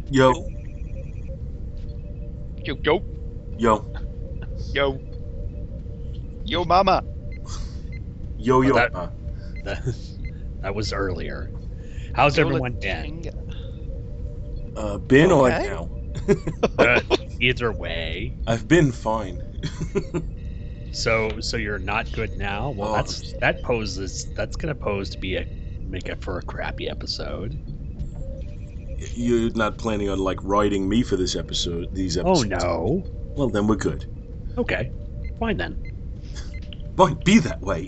Yo, Yo, yo, yo, yo, yo, mama. yo, Well, yo. that that was earlier. How's Yola everyone been? Tinga. Been on Okay. now. Uh, Either way. I've been fine. So you're not good now. Well, Oh, that's gonna pose to be make it for a crappy episode. you're not planning on like writing me for this episode? These Oh episodes? no. Well, then we're good. Okay, fine then. Might be that way.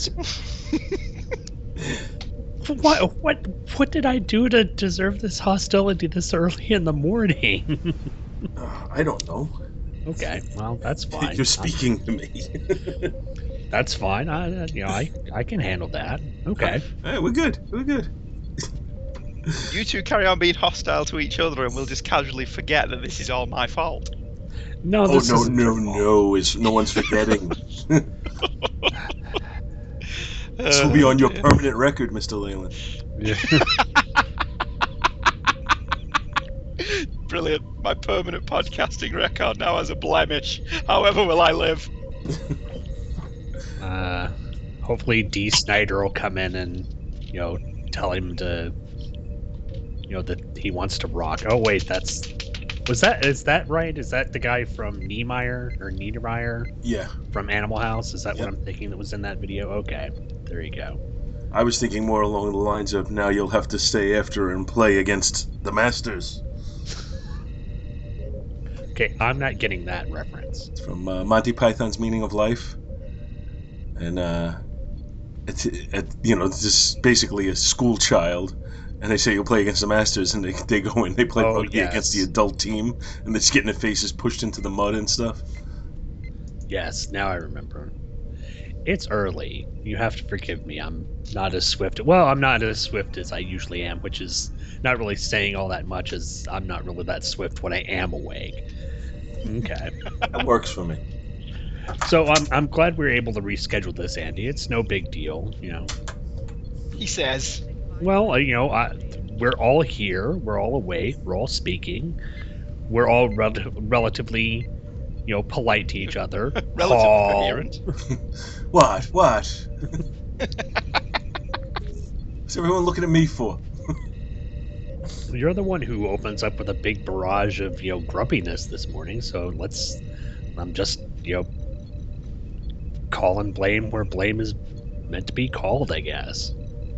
What did I do to deserve this hostility this early in the morning? I don't know. Okay, well that's fine. You're speaking to me. That's fine. I can handle that. Okay. Hey, we're good. We're good. You two carry on being hostile to each other, and we'll just casually forget that this is all my fault. No, Oh this no, isn't no, your fault. no! It's no one's forgetting. This will be on your permanent record, Mr. Leyland. Brilliant. My permanent podcasting record now has a blemish. However will I live? Hopefully D. Snyder will come in and, tell him to, that he wants to rock. Oh wait, is that right? Is that the guy from Niedermeyer Yeah, from Animal House? Is that Yep. what I'm thinking that was in that video? Okay, there you go. I was thinking more along the lines of now you'll have to stay after and play against the Masters. Okay, I'm not getting that reference. It's from Monty Python's Meaning of Life, and it's just basically a school child, and they say you'll play against the Masters, and they go in, they play Oh, rugby against the yes. adult team, and they just get in their faces pushed into the mud and stuff. Yes, now I remember. It's early. You have to forgive me. I'm not as swift. Well, I'm not as swift as I usually am, which is not really saying all that much, as I'm not really that swift when I am awake. Okay. That works for me. So I'm glad we were able to reschedule this, Andy. It's no big deal, He says. Well, we're all here. We're all awake. We're all speaking. We're all relatively, polite to each other. Relatively Paul. coherent. What? What's everyone looking at me for? You're the one who opens up with a big barrage of, grumpiness this morning. So I'm just, call and blame where blame is meant to be called, I guess.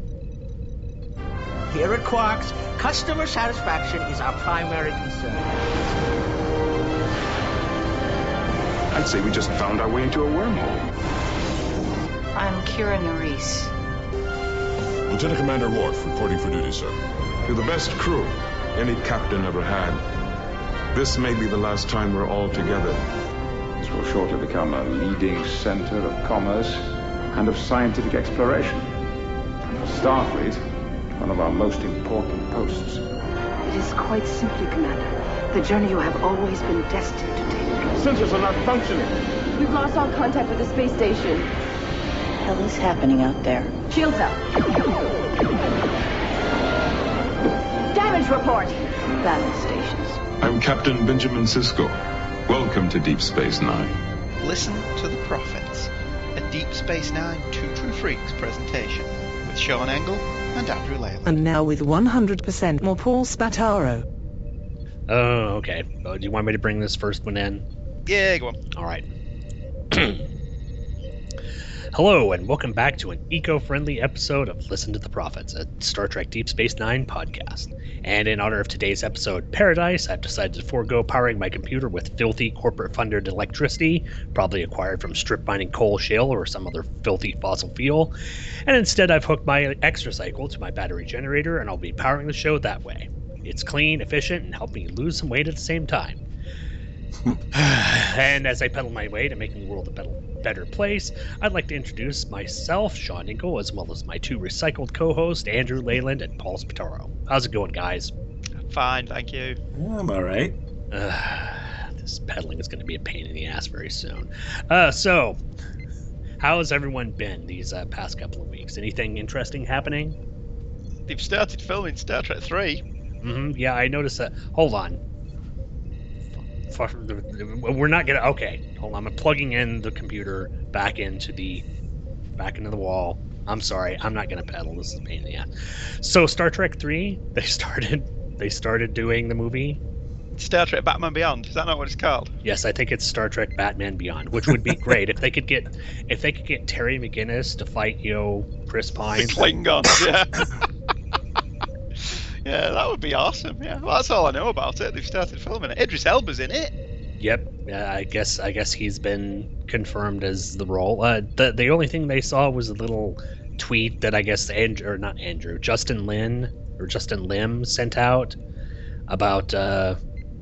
Here at Quarks, customer satisfaction is our primary concern. I'd say we just found our way into a wormhole. I'm Kira Nerys. Lieutenant Commander Worf, reporting for duty, sir. You're the best crew any captain ever had. This may be the last time we're all together. This will shortly become a leading center of commerce and of scientific exploration. And for Starfleet, one of our most important posts. It is quite simply, Commander, the journey you have always been destined to take. Sensors are not functioning. We've lost all contact with the space station. What the hell is happening out there? Shields up. Damage report. Battle stations. I'm Captain Benjamin Sisko. Welcome to Deep Space Nine. Listen to the Prophets, a Deep Space Nine Two True Freaks presentation with Sean Engel and Andrew Leyland. And now with 100% more Paul Spataro. Oh, okay. Do you want me to bring this first one in? Yeah, go on. All right. Hello, and welcome back to an eco-friendly episode of Listen to the Prophets, a Star Trek Deep Space Nine podcast. And in honor of today's episode, Paradise, I've decided to forego powering my computer with filthy corporate-funded electricity, probably acquired from strip-mining coal, shale, or some other filthy fossil fuel. And instead, I've hooked my Extracycle to my battery generator, and I'll be powering the show that way. It's clean, efficient, and helping me lose some weight at the same time. And as I pedal my way to making the world a better place, I'd like to introduce myself, Sean Engel, as well as my two recycled co-hosts, Andrew Leyland and Paul Spataro. How's it going, guys? Fine, thank you. I'm all right. This pedaling is going to be a pain in the ass very soon. So, how has everyone been these past couple of weeks? Anything interesting happening? They've started filming Star Trek 3. Yeah, I noticed that. Hold on. We're not gonna. Okay, hold on. I'm plugging in the computer back into the wall. I'm sorry. I'm not gonna pedal. This is a pain in the ass. So Star Trek 3, they started doing the movie. Star Trek Batman Beyond. Is that not what it's called? Yes, I think it's Star Trek Batman Beyond, which would be great if they could get Terry McGinnis to fight Chris Pine. The Klingons, yeah. Yeah, that would be awesome. Yeah, well, that's all I know about it. They've started filming it. Idris Elba's in it. Yep. Yeah, I guess he's been confirmed as the role. The only thing they saw was a little tweet that I guess Justin Lim sent out about the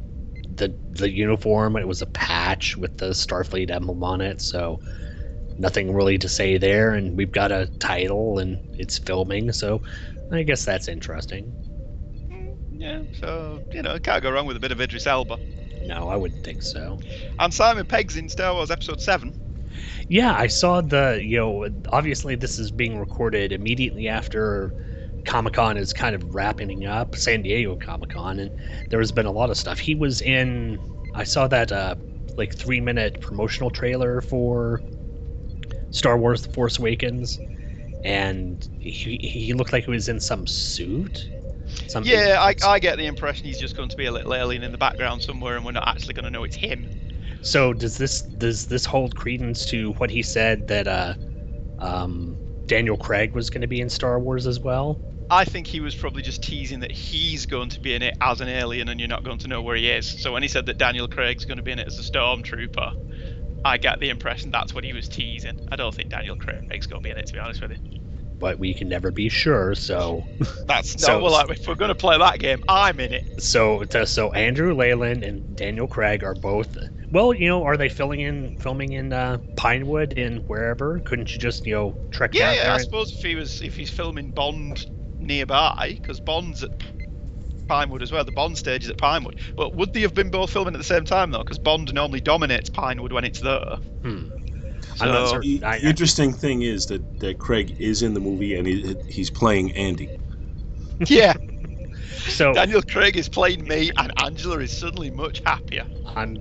uniform. It was a patch with the Starfleet emblem on it, so nothing really to say there. And we've got a title, and it's filming, so I guess that's interesting. Yeah, so can't go wrong with a bit of Idris Elba. No, I wouldn't think so. And Simon Pegg's in Star Wars Episode 7. Yeah, I saw obviously this is being recorded immediately after Comic-Con is kind of wrapping up, San Diego Comic-Con, and there has been a lot of stuff. He was in, I saw that 3-minute promotional trailer for Star Wars The Force Awakens, and he looked like he was in some suit. Yeah, I get the impression he's just going to be a little alien in the background somewhere, and we're not actually going to know it's him. So does this hold credence to what he said that Daniel Craig was going to be in Star Wars as well? I think he was probably just teasing that he's going to be in it as an alien, and you're not going to know where he is. So when he said that Daniel Craig's going to be in it as a stormtrooper, I get the impression that's what he was teasing. I don't think Daniel Craig's going to be in it, to be honest with you. But we can never be sure, so... If we're going to play that game, I'm in it. So Andrew Leyland and Daniel Craig are both... Well, are they filming in Pinewood in wherever? Couldn't you just, trek down there? Yeah, I suppose if he's filming Bond nearby, because Bond's at Pinewood as well, the Bond stage is at Pinewood. But would they have been both filming at the same time, though? Because Bond normally dominates Pinewood when it's there. I'm not certain. The interesting thing is that Craig is in the movie and he's playing Andy. Yeah. So Daniel Craig is playing me, and Angela is suddenly much happier. I'm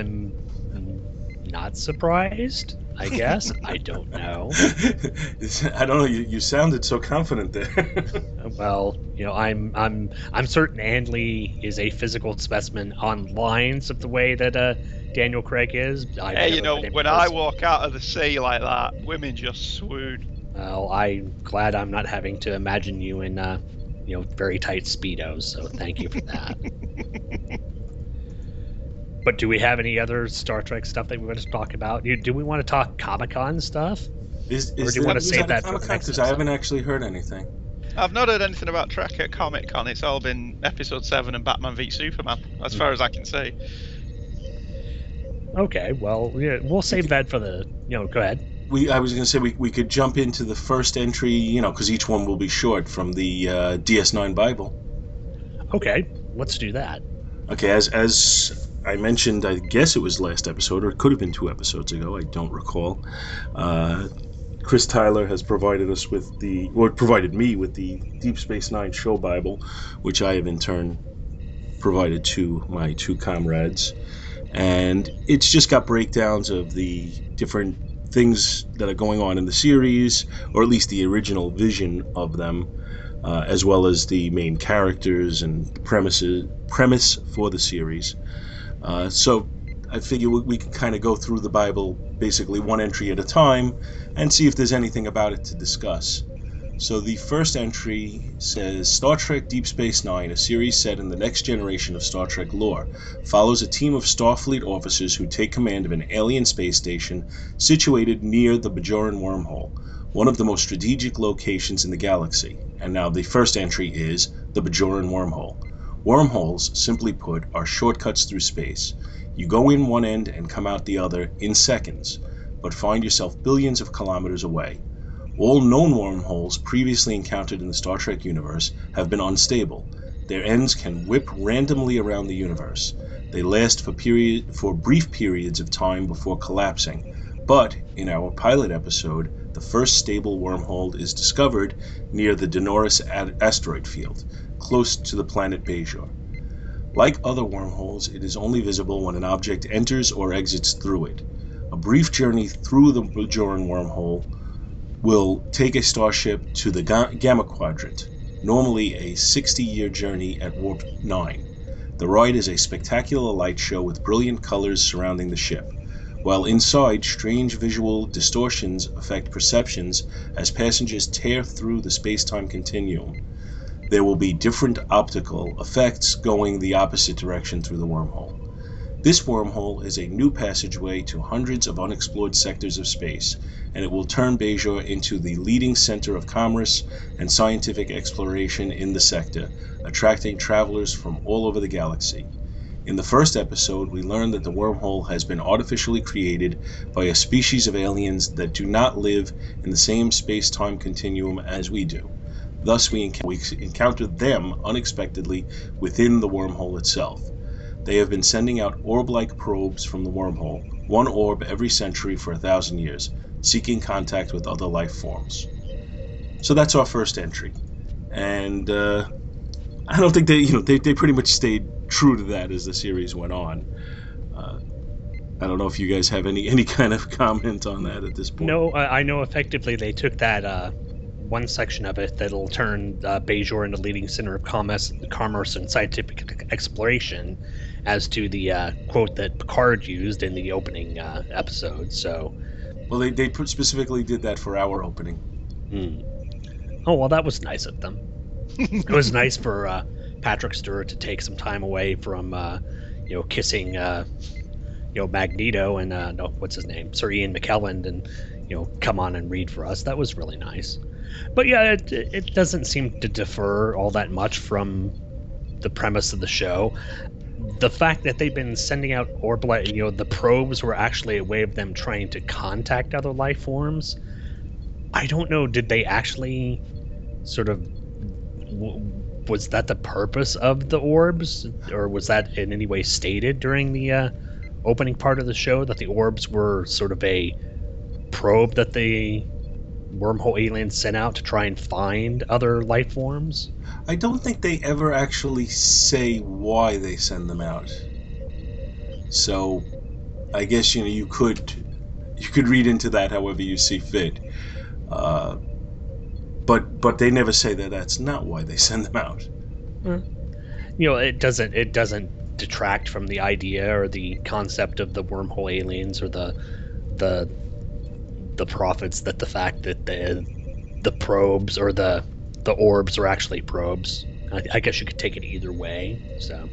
not surprised, I guess. I don't know. I don't know. You sounded so confident there. Well, I'm certain Andy is a physical specimen on lines of the way that Daniel Craig is. When I walk out of the sea like that, women just swoon. Well, I'm glad I'm not having to imagine you in very tight Speedos, so thank you for that. But do we have any other Star Trek stuff that we want to talk about? Do we want to talk Comic-Con stuff? Or do you want to save that for the next episode? I haven't actually heard anything. I've not heard anything about Trek at Comic-Con. It's all been Episode 7 and Batman v Superman, as far as I can see. Okay, well, we'll save that for the... go ahead. I was going to say we could jump into the first entry, because each one will be short from the DS9 Bible. Okay, let's do that. Okay, as I mentioned, I guess it was last episode, or it could have been 2 episodes ago, I don't recall. Chris Tyler has provided me with the Deep Space Nine show Bible, which I have in turn provided to my 2 comrades. And it's just got breakdowns of the different things that are going on in the series, or at least the original vision of them, as well as the main characters and the premise for the series. So I figure we can kind of go through the Bible basically one entry at a time and see if there's anything about it to discuss. So the first entry says, Star Trek Deep Space Nine, a series set in the next generation of Star Trek lore, follows a team of Starfleet officers who take command of an alien space station situated near the Bajoran wormhole, one of the most strategic locations in the galaxy. And now the first entry is the Bajoran wormhole. Wormholes, simply put, are shortcuts through space. You go in one end and come out the other in seconds, but find yourself billions of kilometers away. All known wormholes previously encountered in the Star Trek universe have been unstable. Their ends can whip randomly around the universe. They last for brief periods of time before collapsing. But, in our pilot episode, the first stable wormhole is discovered near the Denoris asteroid field, close to the planet Bajor. Like other wormholes, it is only visible when an object enters or exits through it. A brief journey through the Bajoran wormhole will take a starship to the Gamma Quadrant, normally a 60-year journey at warp 9. The ride is a spectacular light show with brilliant colors surrounding the ship. While inside, strange visual distortions affect perceptions as passengers tear through the space-time continuum. There will be different optical effects going the opposite direction through the wormhole. This wormhole is a new passageway to hundreds of unexplored sectors of space, and it will turn Bajor into the leading center of commerce and scientific exploration in the sector, attracting travelers from all over the galaxy. In the first episode, we learned that the wormhole has been artificially created by a species of aliens that do not live in the same space-time continuum as we do. Thus, we encountered them unexpectedly within the wormhole itself. They have been sending out orb-like probes from the wormhole, one orb every century for 1,000 years, seeking contact with other life forms. So that's our first entry. And I don't think they pretty much stayed true to that as the series went on. I don't know if you guys have any kind of comment on that at this point. No, I know effectively they took that one section of it that'll turn Bajor into leading center of commerce and scientific exploration, as to the quote that Picard used in the opening episode. So, well, they specifically did that for our opening. Oh, well, that was nice of them. It was nice for Patrick Stewart to take some time away from, kissing, Magneto and no, what's his name, Sir Ian McKellen, and come on and read for us. That was really nice. But yeah, it doesn't seem to differ all that much from the premise of the show. The fact that they've been sending out the probes were actually a way of them trying to contact other life forms. I don't know, did they actually sort of... was that the purpose of the orbs? Or was that in any way stated during the opening part of the show, that the orbs were sort of a probe that the wormhole aliens sent out to try and find other life forms? I don't think they ever actually say why they send them out. So I guess you could read into that however you see fit. But they never say that that's not why they send them out. It doesn't detract from the idea or the concept of the wormhole aliens or the prophets, that the fact that the probes or the orbs are actually probes. I guess you could take it either way. So,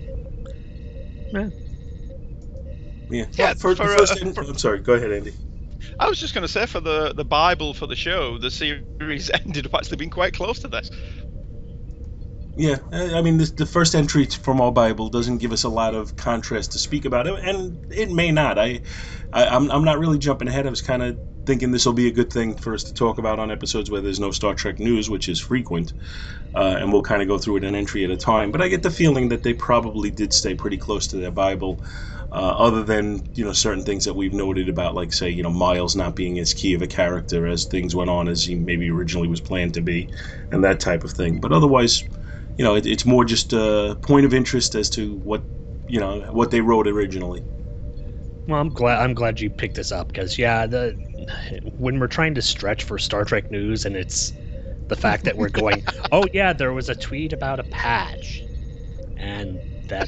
yeah. I'm sorry. Go ahead, Andy. I was just going to say, for the Bible for the show, the series ended up actually being quite close to this. Yeah, I mean, the first entry from our Bible doesn't give us a lot of contrast to speak about it, and it may not. I'm not really jumping ahead. I was kind of thinking this will be a good thing for us to talk about on episodes where there's no Star Trek news, which is frequent, and we'll kind of go through it an entry at a time. But I get the feeling that they probably did stay pretty close to their Bible, other than certain things that we've noted about, like, say, Miles not being as key of a character as things went on as he maybe originally was planned to be, and that type of thing. But otherwise, it's more just a point of interest as to what they wrote originally. Well, I'm glad you picked this up, because when we're trying to stretch for Star Trek news, and it's the fact that we're going, oh yeah, there was a tweet about a patch, and that.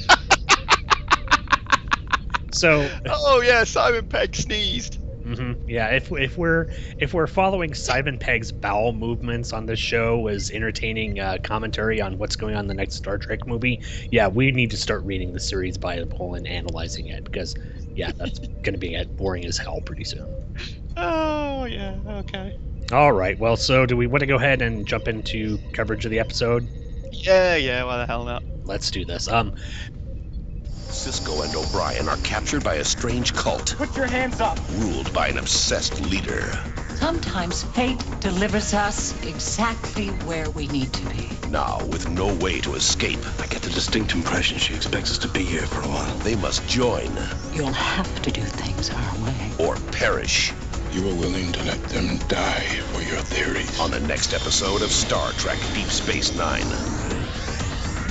So. Oh yeah, Simon Pegg sneezed. Mm-hmm. Yeah, if we're following Simon Pegg's bowel movements on this show as entertaining commentary on what's going on in the next Star Trek movie, yeah, we need to start reading the series Bible and analyzing it, because that's going to be boring as hell pretty soon. Oh yeah, okay. All right, well, so do we want to go ahead and jump into coverage of the episode? Yeah, why the hell not? Let's do this. Sisko and O'Brien are captured by a strange cult. Put your hands up! Ruled by an obsessed leader. Sometimes fate delivers us exactly where we need to be. Now, with no way to escape. I get the distinct impression she expects us to be here for a while. They must join. You'll have to do things our way. Or perish. You were willing to let them die for your theories. On the next episode of Star Trek Deep Space Nine.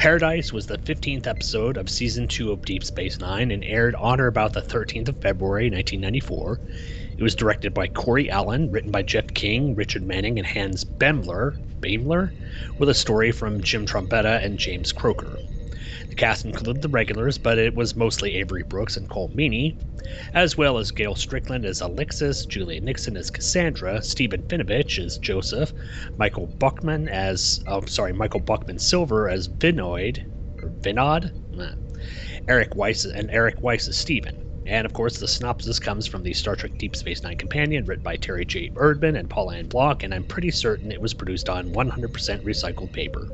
Paradise was the 15th episode of Season 2 of Deep Space Nine and aired on or about the 13th of February, 1994. It was directed by Corey Allen, written by Jeff King, Richard Manning, and Hans Beimler, with a story from Jim Trombetta and James Croker. The cast included the regulars, but it was mostly Avery Brooks and Cole Meany, as well as Gail Strickland as Alexis, Julia Nixon as Cassandra, Stephen Finovich as Joseph, Michael Buckman Silver as Vinod, Eric Weiss as Stephen. And of course, the synopsis comes from the Star Trek Deep Space Nine Companion, written by Terry J. Erdman and Paula Ann Block, and I'm pretty certain it was produced on 100% recycled paper.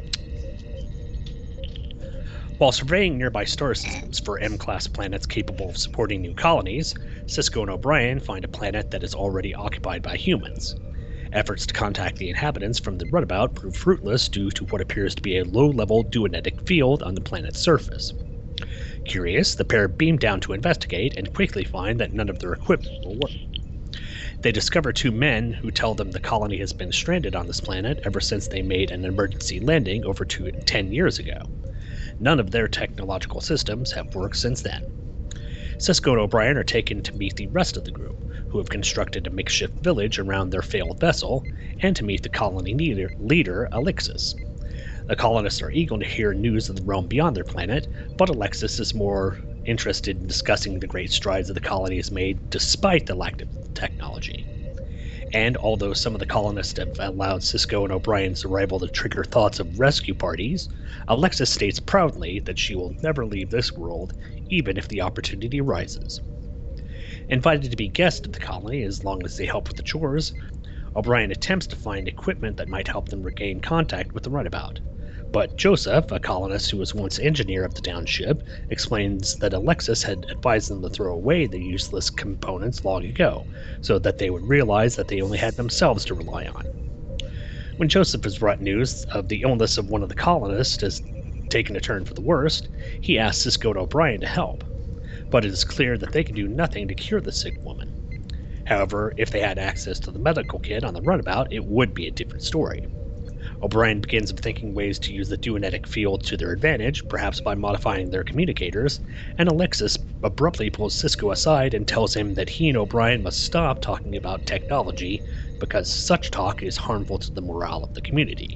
While surveying nearby star systems for M-class planets capable of supporting new colonies, Sisko and O'Brien find a planet that is already occupied by humans. Efforts to contact the inhabitants from the runabout prove fruitless due to what appears to be a low-level duonetic field on the planet's surface. Curious, the pair beam down to investigate and quickly find that none of their equipment will work. They discover two men who tell them the colony has been stranded on this planet ever since they made an emergency landing over 10 years ago. None of their technological systems have worked since then. Sisko and O'Brien are taken to meet the rest of the group, who have constructed a makeshift village around their failed vessel, and to meet the colony leader Alexis. The colonists are eager to hear news of the realm beyond their planet, but Alexis is more interested in discussing the great strides that the colony has made despite the lack of technology. And although some of the colonists have allowed Sisko and O'Brien's arrival to trigger thoughts of rescue parties, Alexis states proudly that she will never leave this world, even if the opportunity arises. Invited to be guests of the colony as long as they help with the chores, O'Brien attempts to find equipment that might help them regain contact with the runabout. But Joseph, a colonist who was once engineer of the downed ship, explains that Alexis had advised them to throw away the useless components long ago, so that they would realize that they only had themselves to rely on. When Joseph is brought news of the illness of one of the colonists has taken a turn for the worst, he asks Sisko and O'Brien to help. But it is clear that they can do nothing to cure the sick woman. However, if they had access to the medical kit on the runabout, it would be a different story. O'Brien begins thinking ways to use the duonetic field to their advantage, perhaps by modifying their communicators, and Alexis abruptly pulls Sisko aside and tells him that he and O'Brien must stop talking about technology because such talk is harmful to the morale of the community.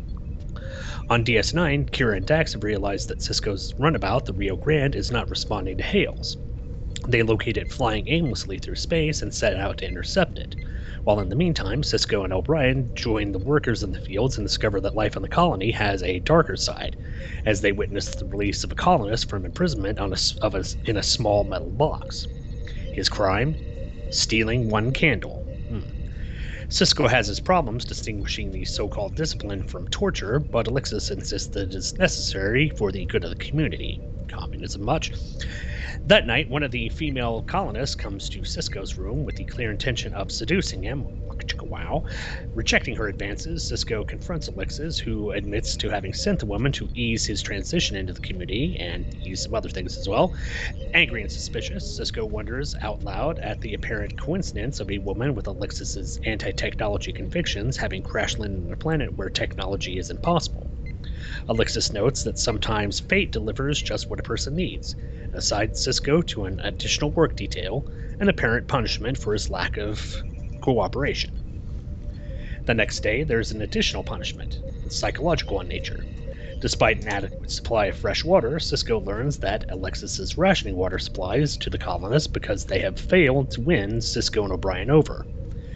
On DS9, Kira and Dax have realized that Sisko's runabout, the Rio Grande, is not responding to hails. They locate it flying aimlessly through space and set out to intercept it. While in the meantime, Sisko and O'Brien join the workers in the fields and discover that life on the colony has a darker side, as they witness the release of a colonist from imprisonment in a small metal box. His crime? Stealing one candle. Sisko has his problems distinguishing the so-called discipline from torture, but Alexis insists that it is necessary for the good of the community. Communism much. That night, one of the female colonists comes to Sisko's room with the clear intention of seducing him. Wow. Rejecting her advances, Sisko confronts Alexis, who admits to having sent the woman to ease his transition into the community, and ease some other things as well. Angry and suspicious, Sisko wonders out loud at the apparent coincidence of a woman with Alexis's anti-technology convictions having crash landed on a planet where technology is impossible. Alexis notes that sometimes fate delivers just what a person needs, and assigns Sisko to an additional work detail, an apparent punishment for his lack of cooperation. The next day, there's an additional punishment, psychological in nature. Despite an adequate supply of fresh water, Sisko learns that Alexis is rationing water supplies to the colonists because they have failed to win Sisko and O'Brien over.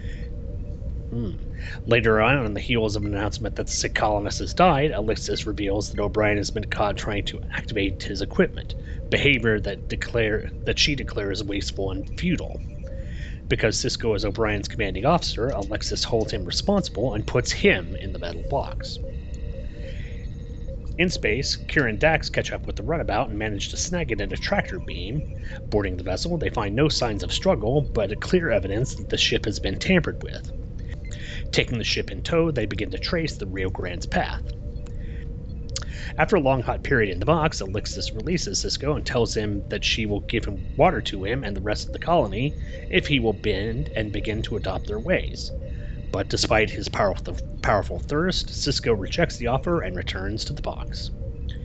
Later on the heels of an announcement that the sick colonist has died, Alexis reveals that O'Brien has been caught trying to activate his equipment, behavior that she declares wasteful and futile. Because Sisko is O'Brien's commanding officer, Alexis holds him responsible and puts him in the metal box. In space, Kira and Dax catch up with the runabout and manage to snag it in a tractor beam. Boarding the vessel, they find no signs of struggle, but a clear evidence that the ship has been tampered with. Taking the ship in tow, they begin to trace the Rio Grande's path. After a long hot period in the box, Alexis releases Sisko and tells him that she will give him water to him and the rest of the colony if he will bend and begin to adopt their ways. But despite his powerful thirst, Sisko rejects the offer and returns to the box.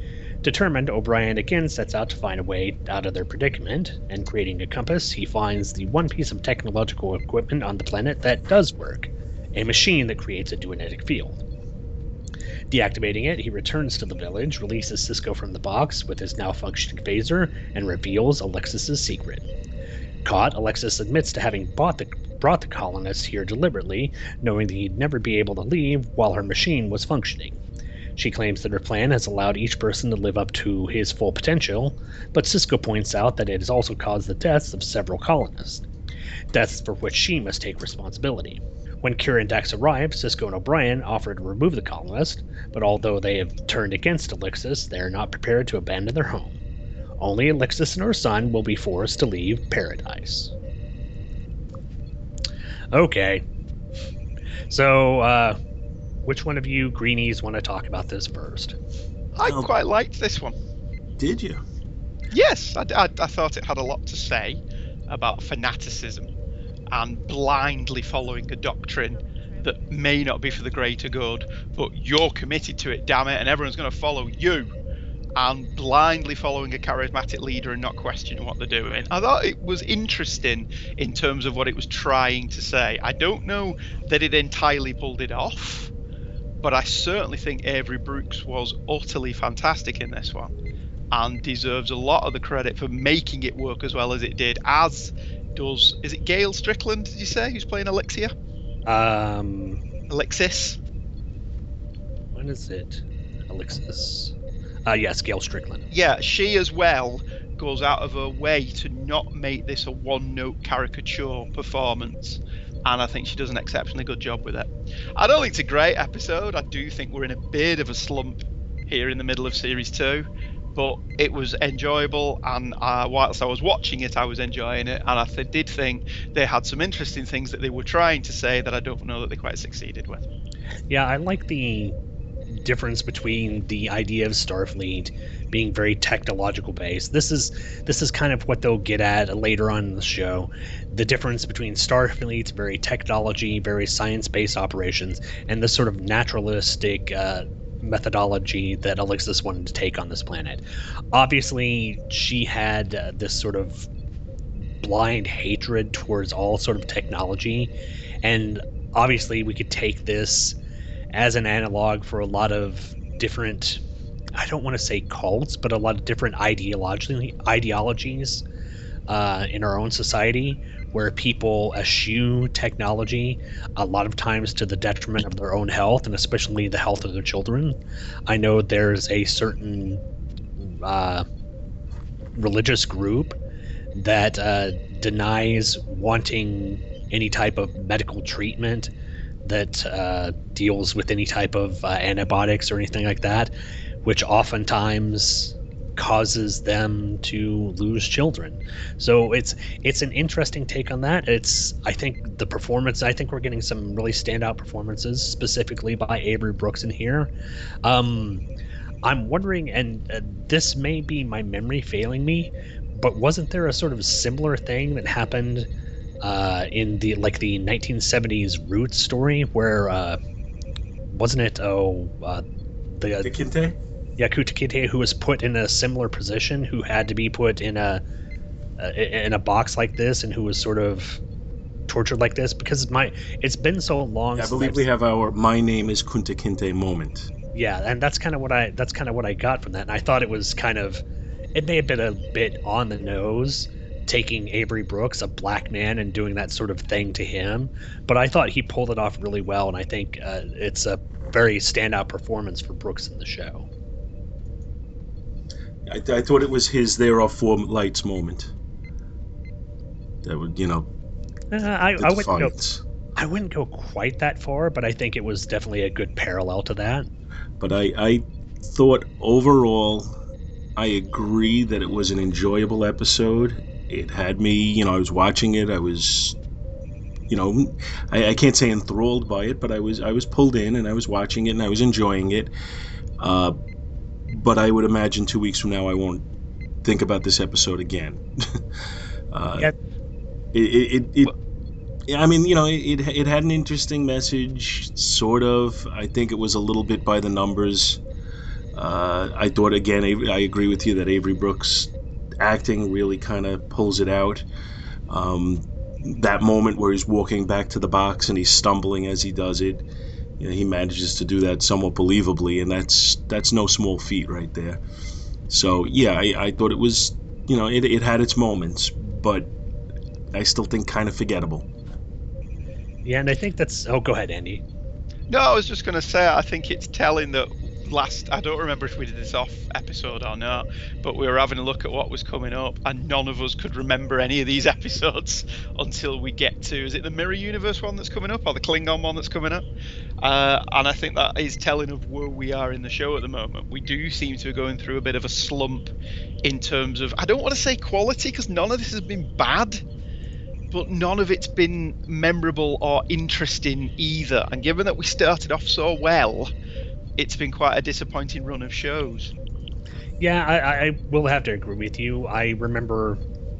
Determined, O'Brien again sets out to find a way out of their predicament, and creating a compass, he finds the one piece of technological equipment on the planet that does work, a machine that creates a duonetic field. Deactivating it, he returns to the village, releases Cisco from the box with his now functioning phaser, and reveals Alexis's secret. Caught, Alexis admits to having brought the colonists here deliberately, knowing that he'd never be able to leave while her machine was functioning. She claims that her plan has allowed each person to live up to his full potential, but Cisco points out that it has also caused the deaths of several colonists, deaths for which she must take responsibility. When Kira and Dax arrive, Cisco and O'Brien offer to remove the colonist, but although they have turned against Alexis, they are not prepared to abandon their home. Only Alexis and her son will be forced to leave Paradise. Okay. So, which one of you greenies want to talk about this first? I quite liked this one. Did you? Yes, I thought it had a lot to say about fanaticism and blindly following a doctrine that may not be for the greater good, but you're committed to it, damn it, and everyone's going to follow you. And blindly following a charismatic leader and not questioning what they're doing. I thought it was interesting in terms of what it was trying to say. I don't know that it entirely pulled it off, but I certainly think Avery Brooks was utterly fantastic in this one and deserves a lot of the credit for making it work as well as it did, as does, is it Gail Strickland, did you say, who's playing Alexia? Alexis? When is it? Alexis. Yes, Gail Strickland. Yeah, she as well goes out of her way to not make this a one-note caricature performance, and I think she does an exceptionally good job with it. I don't think it's a great episode. I do think we're in a bit of a slump here in the middle of Series 2, but it was enjoyable, and whilst I was watching it, I was enjoying it, and I did think they had some interesting things that they were trying to say that I don't know that they quite succeeded with. Yeah, I like the difference between the idea of Starfleet being very technological based. This is kind of what they'll get at later on in the show. The difference between Starfleet's very technology, very science-based operations, and this sort of naturalistic methodology that Alexis wanted to take on this planet. Obviously, she had this sort of blind hatred towards all sort of technology, and obviously we could take this as an analog for a lot of different, I don't want to say cults, but a lot of different ideologies in our own society, where people eschew technology a lot of times to the detriment of their own health, and especially the health of their children. I know there's a certain religious group that denies wanting any type of medical treatment that deals with any type of antibiotics or anything like that, which oftentimes causes them to lose children. So it's an interesting take on that. I think the performance, I think we're getting some really standout performances, specifically by Avery Brooks in here. I'm wondering, and this may be my memory failing me, but wasn't there a sort of similar thing that happened in the 1970s Roots story where wasn't it the Kinte? Yeah, Kunta Kinte, who was put in a similar position, who had to be put in a box like this, and who was sort of tortured like this, because it's been so long. I believe we have our "My name is Kunta Kinte" moment. Yeah, and that's kind of what I got from that, and I thought it was it may have been a bit on the nose, taking Avery Brooks, a black man, and doing that sort of thing to him, but I thought he pulled it off really well, and I think it's a very standout performance for Brooks in the show. I thought it was his "There Are Four Lights" moment. That would, I wouldn't go quite that far, but I think it was definitely a good parallel to that. But I thought overall, I agree that it was an enjoyable episode. It had me, I was watching it. I was, I can't say enthralled by it, but I was pulled in, and I was watching it, and I was enjoying it. But I would imagine 2 weeks from now I won't think about this episode again. It had an interesting message, sort of. I think it was a little bit by the numbers. I thought, again, I agree with you that Avery Brooks' acting really kind of pulls it out. That moment where he's walking back to the box and he's stumbling as he does it, he manages to do that somewhat believably, and that's no small feat right there. So yeah, I thought it was, it had its moments, but I still think kind of forgettable. Yeah, and I think that's... Oh, go ahead, Andy. No, I was just going to say, I think it's telling that I don't remember if we did this off episode or not, but we were having a look at what was coming up, and none of us could remember any of these episodes until we get to, is it the Mirror Universe one that's coming up, or the Klingon one that's coming up? And I think that is telling of where we are in the show at the moment. We do seem to be going through a bit of a slump in terms of, I don't want to say quality, because none of this has been bad, but none of it's been memorable or interesting either. And given that we started off so well, it's been quite a disappointing run of shows. Yeah, I will have to agree with you. I remember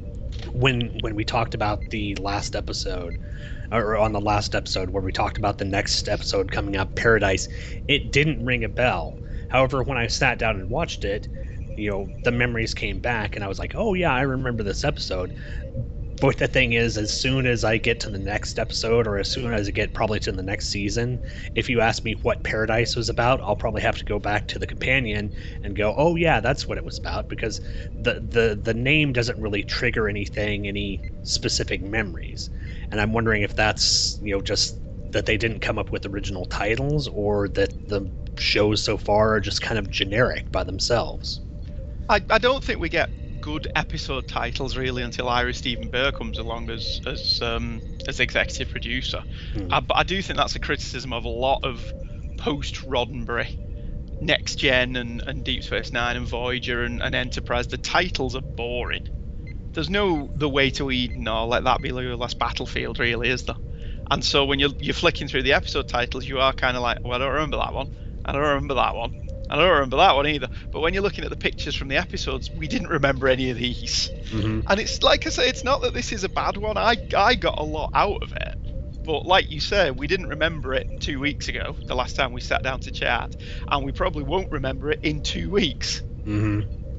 when we talked about the last episode, or on the last episode where we talked about the next episode coming up, Paradise, it didn't ring a bell. However, when I sat down and watched it, the memories came back, and I was like, oh yeah, I remember this episode. But the thing is, as soon as I get to the next episode, or as soon as I get probably to the next season, if you ask me what Paradise was about, I'll probably have to go back to the companion and go, oh yeah, that's what it was about, because the name doesn't really trigger any specific memories. And I'm wondering if that's, just that they didn't come up with original titles, or that the shows so far are just kind of generic by themselves. I don't think we get good episode titles really until Ira Steven Behr comes along as executive producer. But I do think that's a criticism of a lot of post Roddenberry, Next Gen and Deep Space Nine and Voyager and Enterprise. The titles are boring. There's no The Way to Eden or Let That Be Your Last Battlefield, really, is there? And so when you're flicking through the episode titles, you are kind of like, well, I don't remember that one. I don't remember that one. I don't remember that one either. But when you're looking at the pictures from the episodes, we didn't remember any of these. Mm-hmm. And it's like I say, it's not that this is a bad one. I got a lot out of it. But like you say, we didn't remember it 2 weeks ago, the last time we sat down to chat. And we probably won't remember it in 2 weeks. Mm-hmm.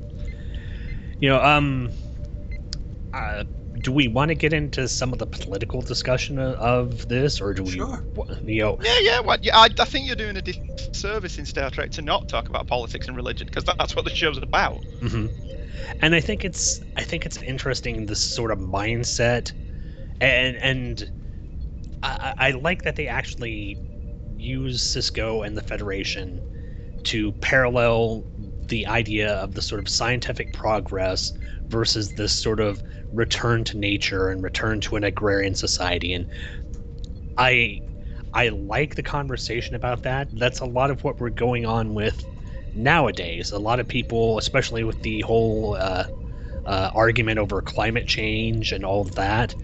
Do we want to get into some of the political discussion of this, or do we? Sure. Yeah. I think you're doing a disservice in Star Trek to not talk about politics and religion, because that's what the show's about. Mm-hmm. And I think it's interesting, this sort of mindset, and I like that they actually use Cisco and the Federation to parallel the idea of the sort of scientific progress versus this sort of return to nature and return to an agrarian society. And I like the conversation about that. That's a lot of what we're going on with nowadays. A lot of people, especially with the whole argument over climate change and all of that,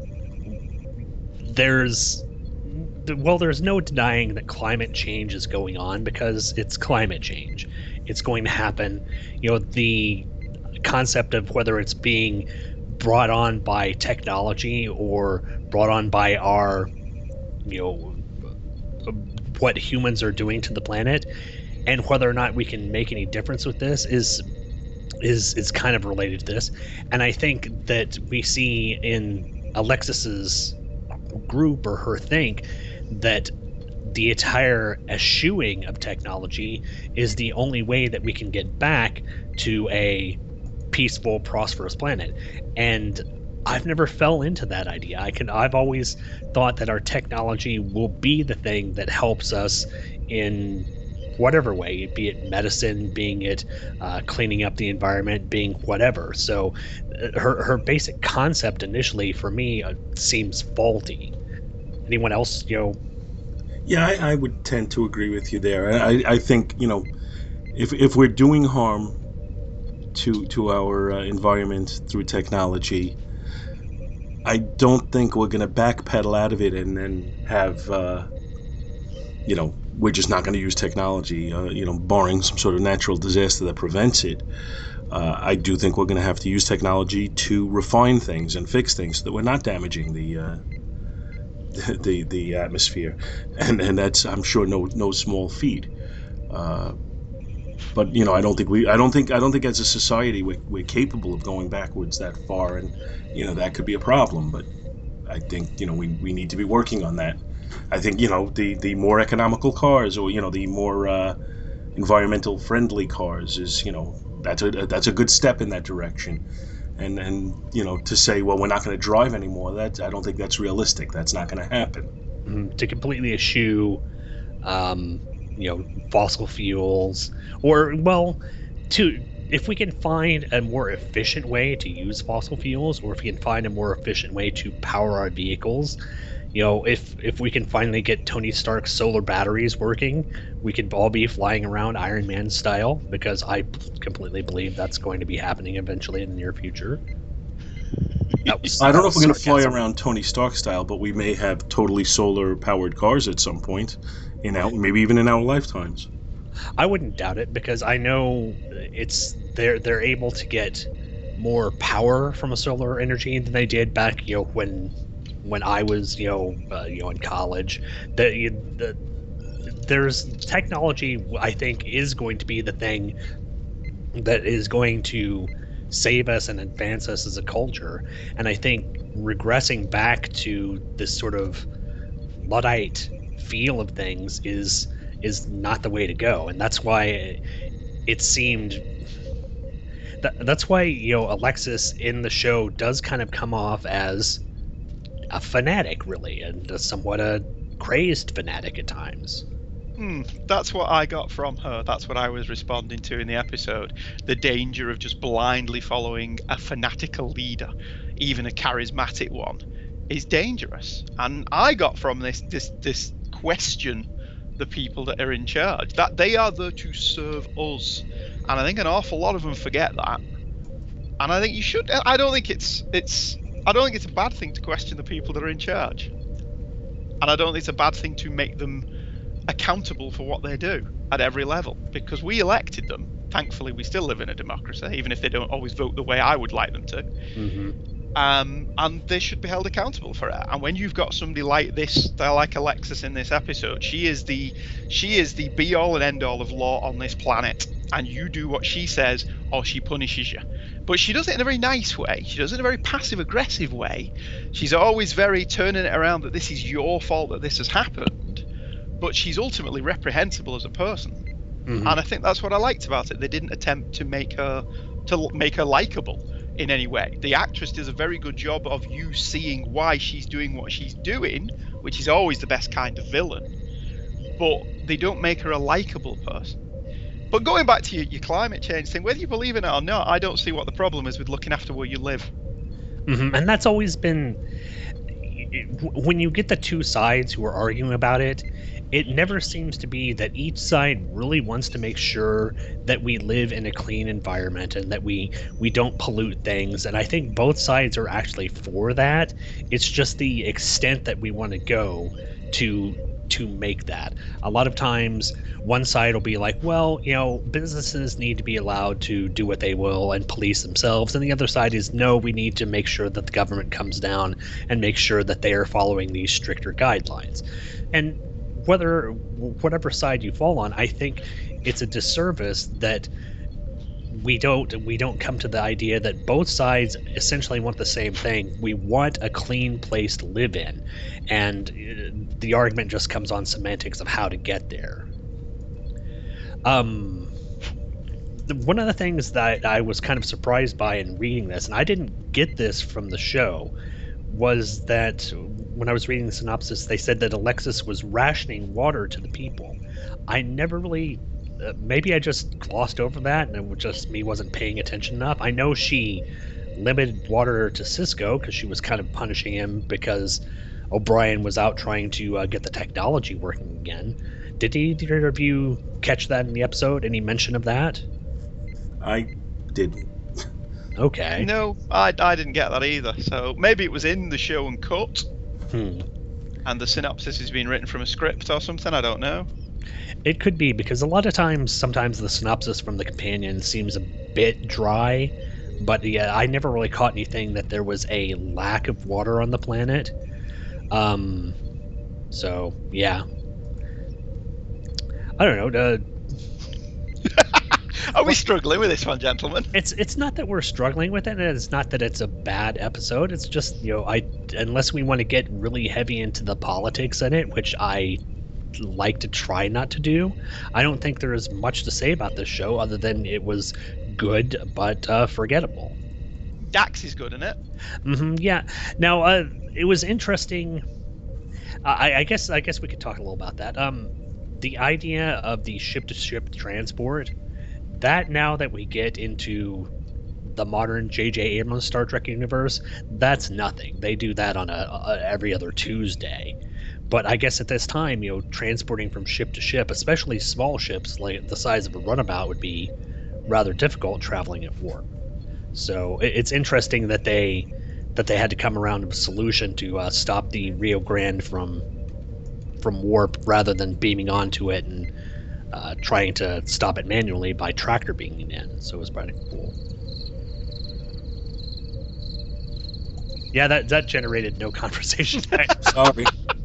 there's no denying that climate change is going on, because it's climate change. It's going to happen. The concept of whether it's being brought on by technology or brought on by our, what humans are doing to the planet, and whether or not we can make any difference with this is kind of related to this. And I think that we see in Alexis's group, or her think, that the entire eschewing of technology is the only way that we can get back to a peaceful, prosperous planet. And I've never fell into that idea. I've always thought that our technology will be the thing that helps us in whatever way, be it medicine, being it cleaning up the environment, being whatever. So her basic concept initially for me seems faulty. Anyone else, Yeah, I would tend to agree with you there. I think, if we're doing harm to our environment through technology, I don't think we're going to backpedal out of it and then have, we're just not going to use technology, barring some sort of natural disaster that prevents it. I do think we're going to have to use technology to refine things and fix things so that we're not damaging the atmosphere, and that's, I'm sure, no small feat. But I don't think as a society we're capable of going backwards that far, and that could be a problem. But I think we need to be working on that. I think the more economical cars, or the more environmental friendly cars is that's a good step in that direction. And to say, well, we're not going to drive anymore, I don't think that's realistic. That's not going to happen. To completely eschew fossil fuels, or if we can find a more efficient way to use fossil fuels, or if we can find a more efficient way to power our vehicles, if we can finally get Tony Stark's solar batteries working, we could all be flying around Iron Man style, because I completely believe that's going to be happening eventually in the near future. I don't know if we're going to fly around Tony Stark style, but we may have totally solar powered cars at some point, maybe even in our lifetimes. I wouldn't doubt it, because I know they're able to get more power from a solar energy than they did back when I was in college. There's technology, I think, is going to be the thing that is going to save us and advance us as a culture. And I think regressing back to this sort of Luddite feel of things is not the way to go. And that's why it seemed that's why Alexis in the show does kind of come off as a fanatic, really, and somewhat a crazed fanatic at times. That's what I got from her. That's what I was responding to in the episode. The danger of just blindly following a fanatical leader, even a charismatic one, is dangerous. And I got from this question the people that are in charge, that they are there to serve us. And I think an awful lot of them forget that. And I think you should. I don't think it's a bad thing to question the people that are in charge. And I don't think it's a bad thing to make them accountable for what they do at every level, because we elected them. Thankfully, we still live in a democracy, even if they don't always vote the way I would like them to. And they should be held accountable for it. And when you've got somebody like this, like Alexis in this episode, she is the be all and end all of law on this planet, and you do what she says or she punishes you. But she does it in a very nice way. She does it in a very passive aggressive way. She's always very turning it around that this is your fault that this has happened, but she's ultimately reprehensible as a person. And I think that's what I liked about it. They didn't attempt to make her likable in any way. The actress does a very good job of you seeing why she's doing what she's doing, which is always the best kind of villain, but they don't make her a likable person. But going back to your climate change thing, whether you believe in it or not, I don't see what the problem is with looking after where you live. And that's always been, when you get the two sides who are arguing about it, it never seems to be that each side really wants to make sure that we live in a clean environment and that we don't pollute things. And I think both sides are actually for that. It's just the extent that we want to go to make that. A lot of times one side will be like, well, businesses need to be allowed to do what they will and police themselves, and the other side is, no, we need to make sure that the government comes down and make sure that they are following these stricter guidelines. And whatever side you fall on, I think it's a disservice that we don't come to the idea that both sides essentially want the same thing. We want a clean place to live in, and the argument just comes on semantics of how to get there. One of the things that I was kind of surprised by in reading this, and I didn't get this from the show, was that when I was reading the synopsis, they said that Alexis was rationing water to the people. I never really, maybe I just glossed over that, and it was just me wasn't paying attention enough. I know she limited water to Cisco because she was kind of punishing him because O'Brien was out trying to get the technology working again. Did either of you catch that in the episode? Any mention of that? I didn't. Okay. No, I didn't get that either. So maybe it was in the show and cut. And the synopsis is being written from a script or something. I don't know. It could be, because a lot of times, sometimes the synopsis from the companion seems a bit dry. But yeah, I never really caught anything that there was a lack of water on the planet. So yeah. I don't know. Are we struggling with this one, gentlemen? It's not that we're struggling with it, and it's not that it's a bad episode. It's just, unless we want to get really heavy into the politics in it, which I like to try not to do, I don't think there is much to say about this show other than it was good but forgettable. Dax is good, isn't it? Yeah. Now, it was interesting. I guess we could talk a little about that. The idea of the ship-to-ship transport, that now that we get into the modern J.J. Abrams Star Trek universe, that's nothing. They do that on a every other Tuesday. But I guess at this time, transporting from ship to ship, especially small ships like the size of a runabout, would be rather difficult traveling at warp. So it's interesting that they had to come around to a solution to stop the Rio Grande from warp rather than beaming onto it and trying to stop it manually by tractor beaming in. So it was pretty cool. Yeah, that generated no conversation. Sorry.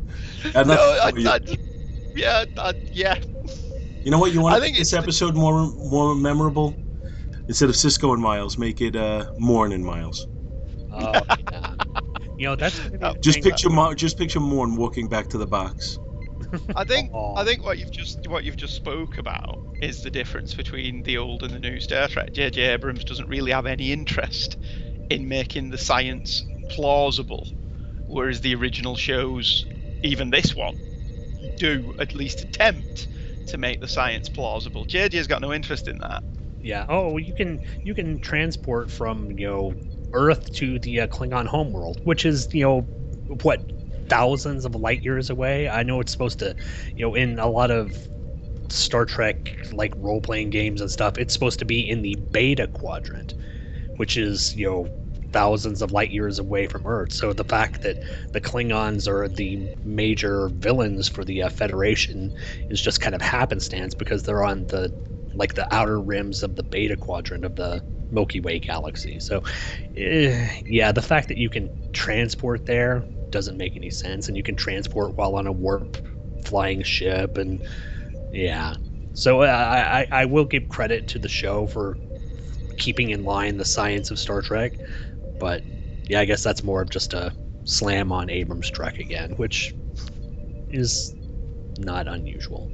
Yeah. You know what? You want to make this episode more memorable? Instead of Cisco and Miles, make it Morn and Miles. Oh, yeah. That's just picture Morn walking back to the box. I think what you've just spoke about is the difference between the old and the new Star Trek. J.J. Abrams doesn't really have any interest in making the science plausible, whereas the original shows, even this one, do at least attempt to make the science plausible. JJ's got no interest in that. Yeah. Oh, you can transport from Earth to the Klingon homeworld, which is what, thousands of light years away. I know it's supposed to, in a lot of Star Trek like role playing games and stuff, it's supposed to be in the Beta Quadrant, which is thousands of light years away from Earth. So the fact that the Klingons are the major villains for the Federation is just kind of happenstance because they're on the outer rims of the Beta Quadrant of the Milky Way galaxy. So yeah, the fact that you can transport there doesn't make any sense, and you can transport while on a warp flying ship, and yeah. So I will give credit to the show for keeping in line the science of Star Trek, but yeah, I guess that's more of just a slam on Abrams' Trek again, which is not unusual.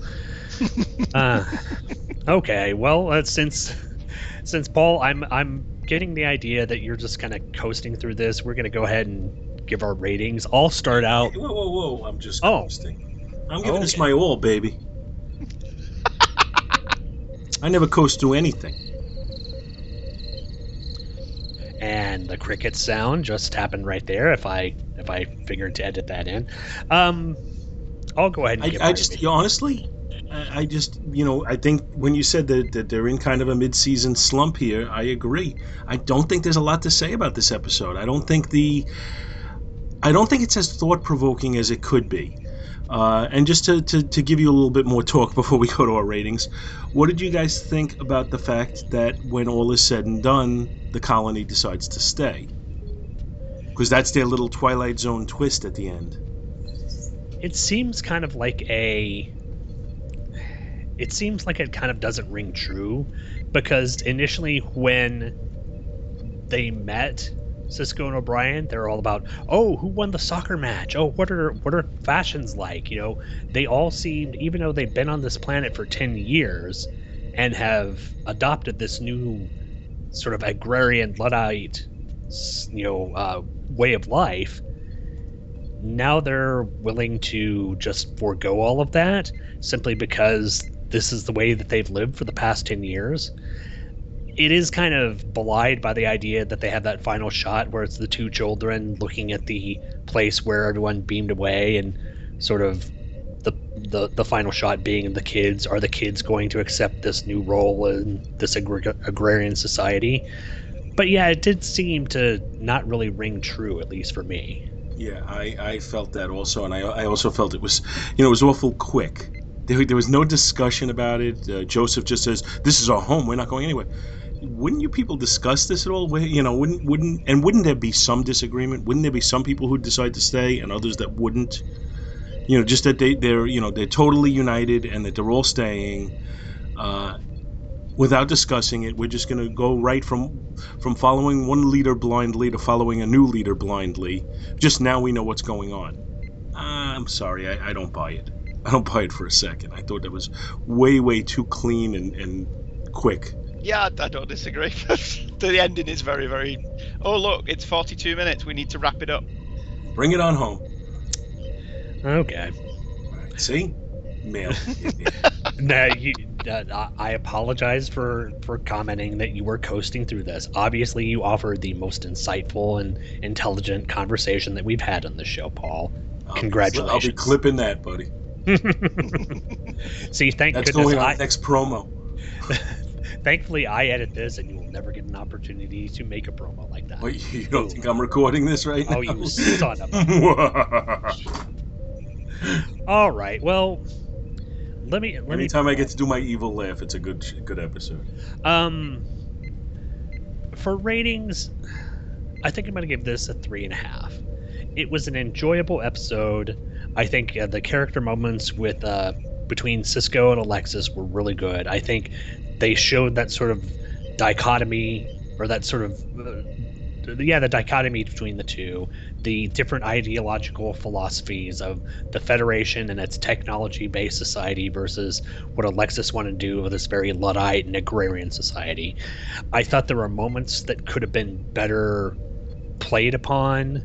Okay, well, since Paul, I'm getting the idea that you're just kind of coasting through this, we're gonna go ahead and give our ratings. I'll start out. Whoa! I'm just coasting. I'm giving this my all, baby. I never coast through anything. And the cricket sound just happened right there. If I figured to edit that in, I'll go ahead and give honestly. I think when you said that they're in kind of a mid-season slump here, I agree. I don't think there's a lot to say about this episode. I don't think it's as thought-provoking as it could be. And just to give you a little bit more talk before we go to our ratings, what did you guys think about the fact that when all is said and done, the colony decides to stay? Because that's their little Twilight Zone twist at the end. It seems kind of like it kind of doesn't ring true, because initially when they met Cisco and O'Brien, they're all about, oh, who won the soccer match? Oh, what are fashions like? They all seemed, even though they've been on this planet for 10 years and have adopted this new sort of agrarian Luddite, way of life, now they're willing to just forego all of that simply because this is the way that they've lived for the past 10 years. It is kind of belied by the idea that they have that final shot where it's the two children looking at the place where everyone beamed away, and sort of the final shot being the kids. Are the kids going to accept this new role in this agrarian society? But yeah, it did seem to not really ring true, at least for me. Yeah, I felt that also, and I also felt it was, it was awful quick. There was no discussion about it. Joseph just says, "This is our home. We're not going anywhere." Wouldn't you people discuss this at all? Wouldn't there be some disagreement? Wouldn't there be some people who'd decide to stay and others that wouldn't? Just that they're totally united and that they're all staying. without discussing it, we're just going to go right from following one leader blindly to following a new leader blindly. Just now we know what's going on. I'm sorry, I don't buy it. I don't buy it for a second. I thought that was way too clean and quick. Yeah, I don't disagree. The ending is very, very... Oh, look, it's 42 minutes. We need to wrap it up. Bring it on home. Okay. See? Mail. No, I apologize for commenting that you were coasting through this. Obviously, you offered the most insightful and intelligent conversation that we've had on the show, Paul. Congratulations. I'll be clipping that, buddy. See, thank That's goodness going on next promo. Thankfully, I edit this, and you will never get an opportunity to make a promo like that. Wait, you don't think I'm recording this right now? Oh, you son of a... All right, well, let me. Anytime I get to do my evil laugh, it's a good episode. For ratings, I think I'm going to give this a 3.5. It was an enjoyable episode. I think the character moments with between Sisko and Alexis were really good. I think they showed that sort of dichotomy, or that sort of the dichotomy between the two, the different ideological philosophies of the Federation and its technology-based society versus what Alexis wanted to do with this very Luddite and agrarian society. I thought there were moments that could have been better played upon.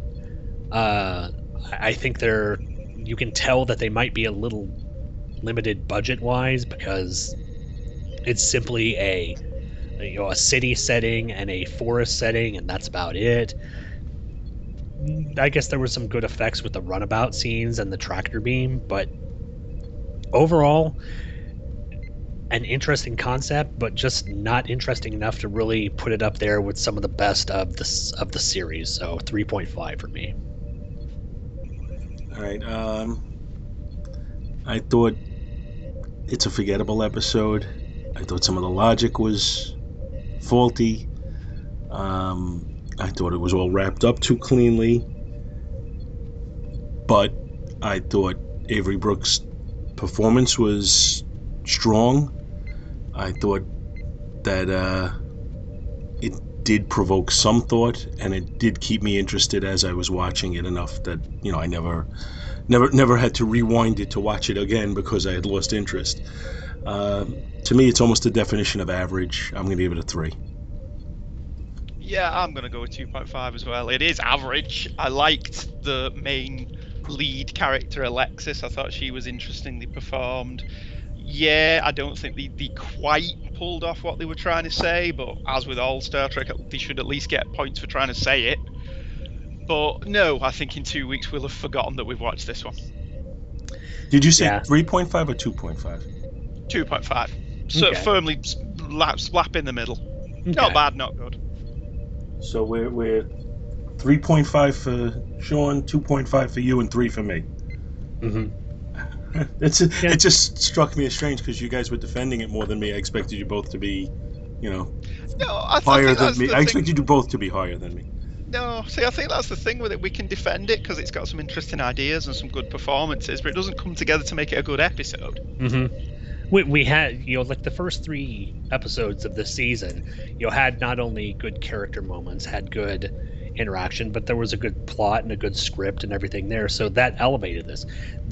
I think you can tell that they might be a little limited budget-wise, because it's simply a city setting and a forest setting, and that's about it. I guess there were some good effects with the runabout scenes and the tractor beam, but overall, an interesting concept, but just not interesting enough to really put it up there with some of the best of the series. So 3.5 for me. All right. I thought it's a forgettable episode. I thought some of the logic was faulty. I thought it was all wrapped up too cleanly. But I thought Avery Brooks' performance was strong. I thought that it did provoke some thought, and it did keep me interested as I was watching it enough that I never had to rewind it to watch it again because I had lost interest. To me, it's almost the definition of average. I'm going to give it a 3. Yeah, I'm going to go with 2.5 as well. It is average. I liked the main lead character, Alexis. I thought she was interestingly performed. Yeah, I don't think they quite pulled off what they were trying to say, but as with all Star Trek, they should at least get points for trying to say it. But no, I think in 2 weeks we'll have forgotten that we've watched this one. Did you say 3.5 or 2.5? 2.5. So firmly slap in the middle. Okay. Not bad, not good. So we're 3.5 for Sean, 2.5 for you, and 3 for me. Mm-hmm. It just struck me as strange because you guys were defending it more than me. I expected you both to be, higher than me. I expected you both to be higher than me. No, see, I think that's the thing with it. We can defend it because it's got some interesting ideas and some good performances, but it doesn't come together to make it a good episode. Mm-hmm. We had, like the first 3 episodes of this season, had not only good character moments, had good interaction, but there was a good plot and a good script and everything there. So that elevated this.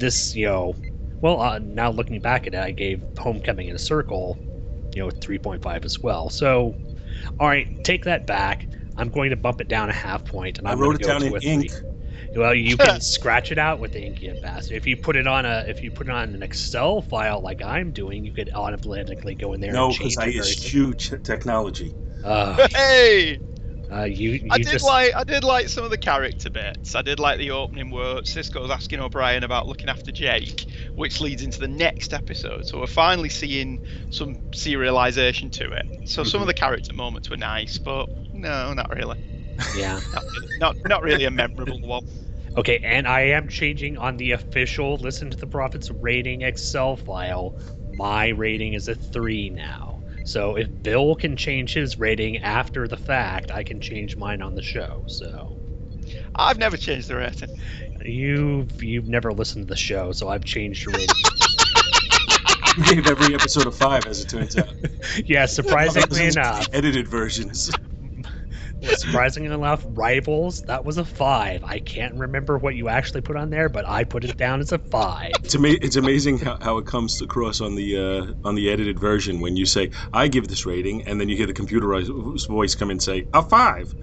Now looking back at it, I gave Homecoming in a Circle, 3.5 as well. So, all right, take that back. I'm going to bump it down a half point, and I'm going to go to a 3. Ink. Well, you can scratch it out with ink, you bastard. If you put it on an Excel file like I'm doing, you could automatically go in there and change it. No, because I eschew technology. Hey! I did like some of the character bits. I did like the opening where Sisko's asking O'Brien about looking after Jake, which leads into the next episode. So we're finally seeing some serialization to it. So some of the character moments were nice, but no, not really. Yeah. not really a memorable one. Okay, and I am changing on the official Listen to the Prophets rating Excel file. My rating is a 3 now. So if Bill can change his rating after the fact, I can change mine on the show. So I've never changed the rating. You've never listened to the show, so I've changed your rating. We gave every episode a 5, as it turns out. Yeah, surprisingly enough. Edited versions. Surprisingly enough, Rivals, that was a 5. I can't remember what you actually put on there, but I put it down as a 5. It's amazing how it comes across on the edited version when you say, I give this rating, and then you hear the computerized voice come in and say, a 5.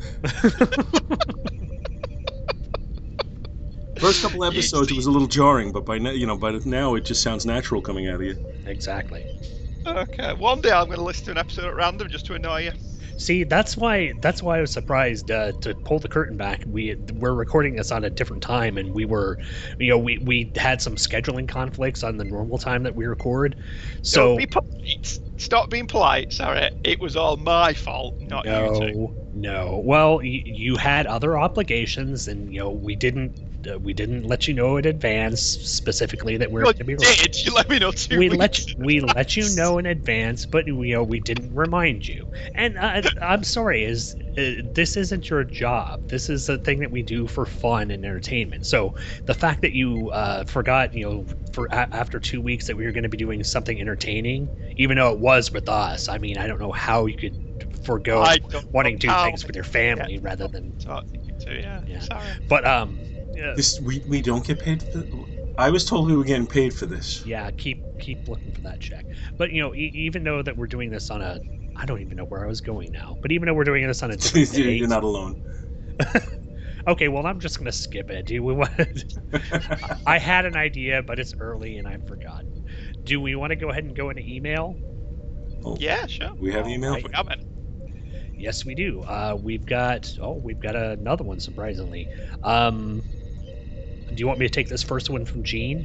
First couple episodes, it was a little jarring, but by now it just sounds natural coming out of you. Exactly. Okay, one day I'm going to listen to an episode at random just to annoy you. See, that's why I was surprised to pull the curtain back. We're recording this on a different time, and we had some scheduling conflicts on the normal time that we record. So don't be polite. Stop being polite. Sorry, it was all my fault, not you two. No. Well, you had other obligations, and we didn't let you know in advance specifically that we're going to be. Did you let me know 2 weeks? We let you know in advance, but we didn't remind you. And I'm sorry, this isn't your job. This is a thing that we do for fun and entertainment. So the fact that you forgot, after 2 weeks that we were going to be doing something entertaining, even though it was with us. I mean, I don't know how you could forgo wanting to do things with your family rather than. Yeah. Sorry. But we don't get paid for. I was told we were getting paid for this. Yeah, keep looking for that check. But even though that we're doing this on a, I don't even know where I was going now. But even though we're doing this on a different date, you're not alone. Okay, well I'm just gonna skip it. Do we want? I had an idea, but it's early and I've forgotten. Do we want to go ahead and go into email? Oh, yeah, sure. We have email. Yes, we do. We've got another one, surprisingly. Do you want me to take this first one from Gene?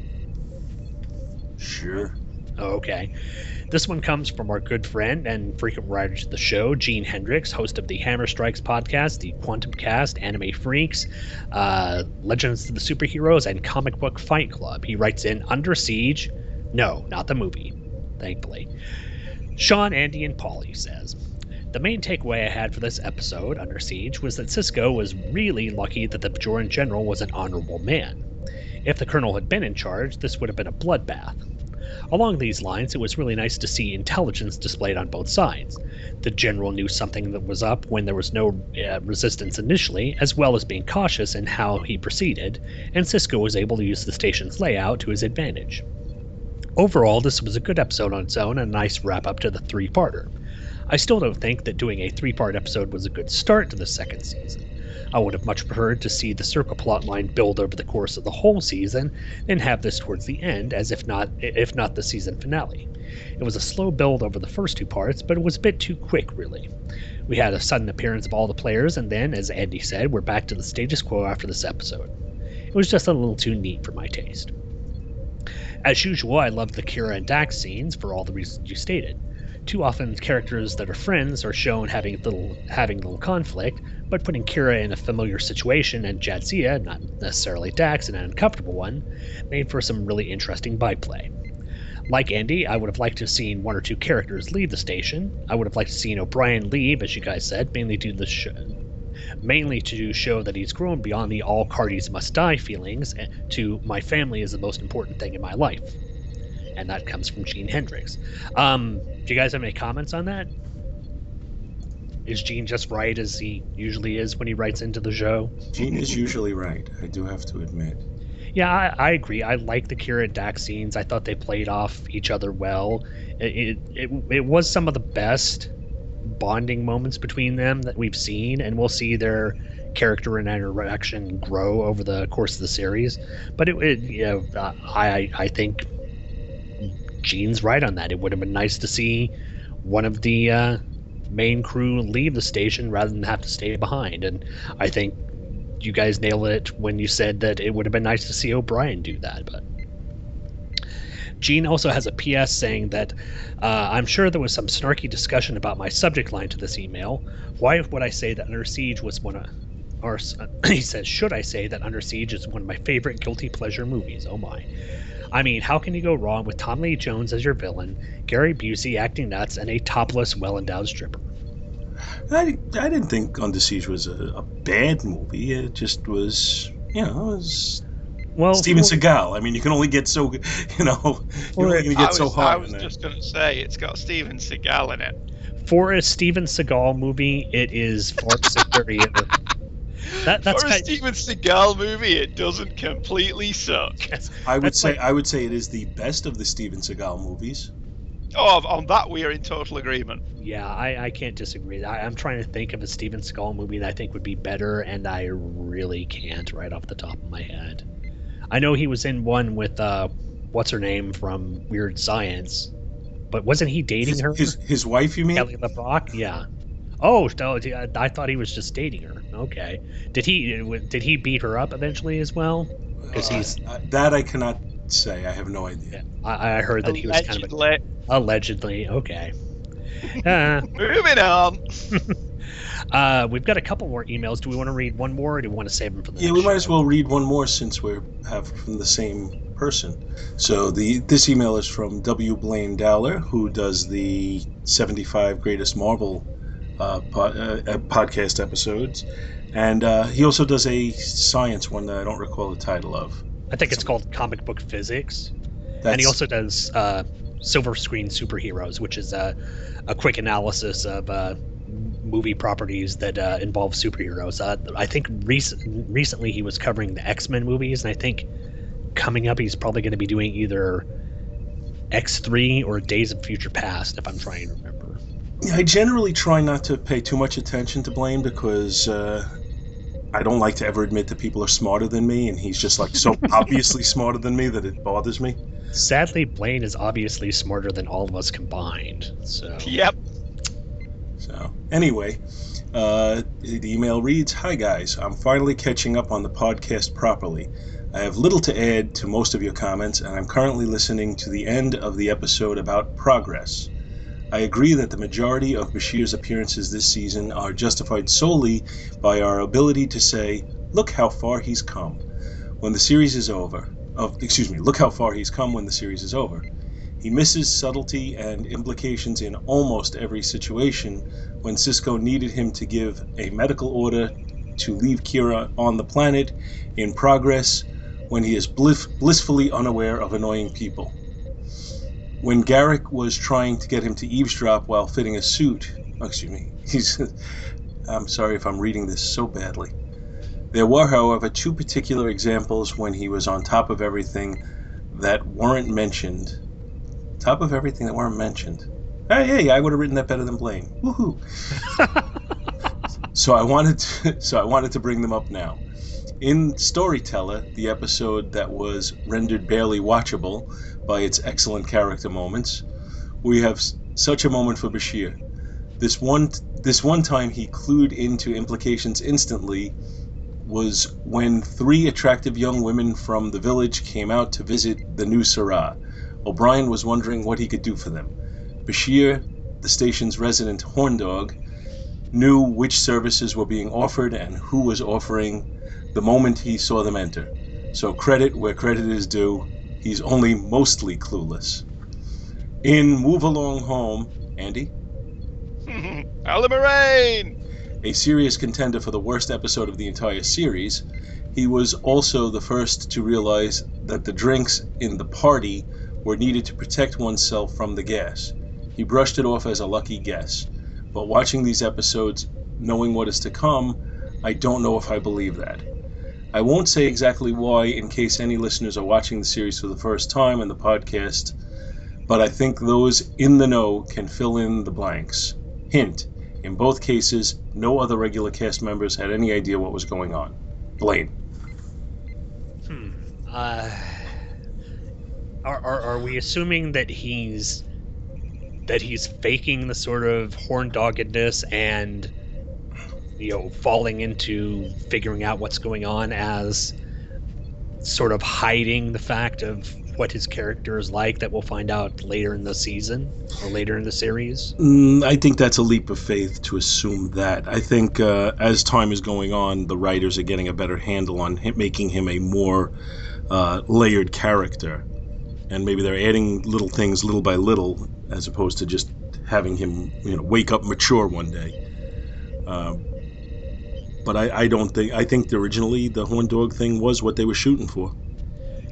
Sure. Okay. This one comes from our good friend and frequent writer to the show, Gene Hendricks, host of the Hammer Strikes podcast, the Quantum Cast, Anime Freaks, Legends of the Superheroes, and Comic Book Fight Club. He writes in Under Siege. No, not the movie, thankfully. Sean, Andy, and Paulie says, the main takeaway I had for this episode, Under Siege, was that Sisko was really lucky that the Bajoran general was an honorable man. If the colonel had been in charge, this would have been a bloodbath. Along these lines, it was really nice to see intelligence displayed on both sides. The general knew something that was up when there was no resistance initially, as well as being cautious in how he proceeded, and Sisko was able to use the station's layout to his advantage. Overall, this was a good episode on its own and a nice wrap-up to the 3-parter. I still don't think that doing a 3-part episode was a good start to the second season. I would have much preferred to see the circle plotline build over the course of the whole season than have this towards the end, as if not the season finale. It was a slow build over the first 2 parts, but it was a bit too quick, really. We had a sudden appearance of all the players, and then, as Andy said, we're back to the status quo after this episode. It was just a little too neat for my taste. As usual, I loved the Kira and Dax scenes for all the reasons you stated. Too often, characters that are friends are shown having little conflict, but putting Kira in a familiar situation and Jadzia, not necessarily Dax, in an uncomfortable one, made for some really interesting byplay. Like Andy, I would have liked to have seen 1 or 2 characters leave the station. I would have liked to have seen O'Brien leave, as you guys said, mainly to show that he's grown beyond the all Cardis must die feelings to my family is the most important thing in my life. And that comes from Gene Hendricks. Do you guys have any comments on that? Is Gene just right as he usually is when he writes into the show? Gene is usually right, I do have to admit. Yeah, I agree. I like the Kira and Dax scenes. I thought they played off each other well. It was some of the best bonding moments between them that we've seen, and we'll see their character and interaction grow over the course of the series. But I think Gene's right on that. It would have been nice to see one of the main crew leave the station rather than have to stay behind. And I think you guys nailed it when you said that it would have been nice to see O'Brien do that. But Gene also has a PS saying that I'm sure there was some snarky discussion about my subject line to this email. Why would I say that Under Siege was one of... Or he says, should I say that Under Siege is one of my favorite guilty pleasure movies? Oh my. I mean, how can you go wrong with Tommy Lee Jones as your villain, Gary Busey acting nuts, and a topless, well-endowed stripper? I didn't think Under Siege was a bad movie. It just was, it was Well, Steven Seagal. I mean, you can only get so, you're only going to get so high. I was just going to say, it's got Steven Seagal in it. For a Steven Seagal movie, it is far superior. That's for a Steven Seagal movie, it doesn't completely suck. I would say it is the best of the Steven Seagal movies. Oh, on that we are in total agreement. Yeah, I can't disagree. I'm trying to think of a Steven Seagal movie that I think would be better, and I really can't right off the top of my head. I know he was in one with what's her name from Weird Science, but wasn't he dating her? His wife, you mean? Kelly LeBrock? Yeah. Oh, no, I thought he was just dating her. Okay. Did he beat her up eventually as well? Because that I cannot say. I have no idea. I heard that he was kind of allegedly. Okay. Moving on. We've got a couple more emails. Do we want to read one more, or do we want to save them for the next we might show? as well read one more since we have from the same person. So this email is from W. Blaine Dowler, who does the 75 Greatest Marvel podcast episodes, and he also does a science one that I don't recall the title of. I think it's called Comic Book Physics. And he also does Silver Screen Superheroes, which is a quick analysis of movie properties that involve superheroes. I think recently he was covering the X-Men movies, and I think coming up he's probably going to be doing either X3 or Days of Future Past, if I'm trying to remember. Yeah, I generally try not to pay too much attention to Blaine because I don't like to ever admit that people are smarter than me, and he's just like so obviously smarter than me that it bothers me. Sadly, Blaine is obviously smarter than all of us combined. So. Yep. So anyway, the email reads, "Hi guys, I'm finally catching up on the podcast properly. I have little to add to most of your comments, and I'm currently listening to the end of the episode about progress. I agree that the majority of Bashir's appearances this season are justified solely by our ability to say, look how far he's come when the series is over. Look how far he's come when the series is over. He misses subtlety and implications in almost every situation. When Cisco needed him to give a medical order to leave Kira on the planet, in Progress, when he is blissfully unaware of annoying people. When Garrick was trying to get him to eavesdrop while fitting a suit, I'm sorry if I'm reading this so badly. There were, however, two particular examples when he was on top of everything that weren't mentioned. Top of everything that weren't mentioned. Hey, I would have written that better than Blaine. Woohoo! So I wanted to bring them up now. In Storyteller, the episode that was rendered barely watchable by its excellent character moments, we have such a moment for Bashir. This one time he clued into implications instantly was when 3 attractive young women from the village came out to visit the new Sarah. O'Brien was wondering what he could do for them. Bashir, the station's resident horn dog, knew which services were being offered and who was offering the moment he saw them enter. So credit where credit is due, he's only mostly clueless. In Move Along Home, Andy? Alan Moraine! A serious contender for the worst episode of the entire series, he was also the first to realize that the drinks in the party were needed to protect oneself from the gas. He brushed it off as a lucky guess. But watching these episodes, knowing what is to come, I don't know if I believe that. I won't say exactly why in case any listeners are watching the series for the first time in the podcast, but I think those in the know can fill in the blanks. Hint, in both cases, no other regular cast members had any idea what was going on. Blaine. Are we assuming that he's faking the sort of horn doggedness and falling into figuring out what's going on as sort of hiding the fact of what his character is like that we'll find out later in the season or later in the series? I think that's a leap of faith to assume that. I think as time is going on, the writers are getting a better handle on making him a more layered character. And maybe they're adding little things little by little as opposed to just having him wake up mature one day. But I don't think... I think originally the horn dog thing was what they were shooting for.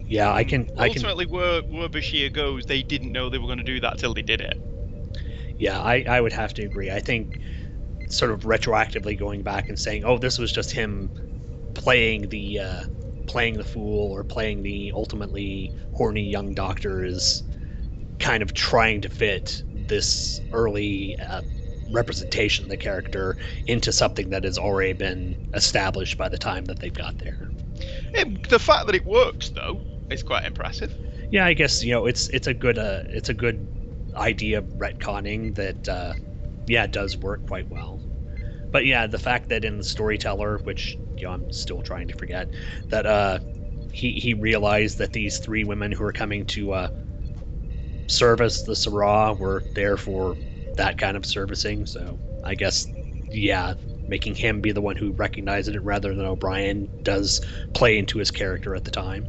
Yeah, I can. Ultimately, where Bashir goes, they didn't know they were going to do that till they did it. Yeah, I would have to agree. I think sort of retroactively going back and saying, "Oh, this was just him playing the fool or playing the ultimately horny young doctor," is kind of trying to fit this early representation of the character into something that has already been established by the time that they've got there. The fact that it works, though, is quite impressive. Yeah, I guess it's a good idea of retconning that does work quite well. But yeah, the fact that in the Storyteller, which I'm still trying to forget, that he realized that these 3 women who are coming to service the Syrah were there for that kind of servicing. So I guess, making him be the one who recognized it rather than O'Brien does play into his character at the time.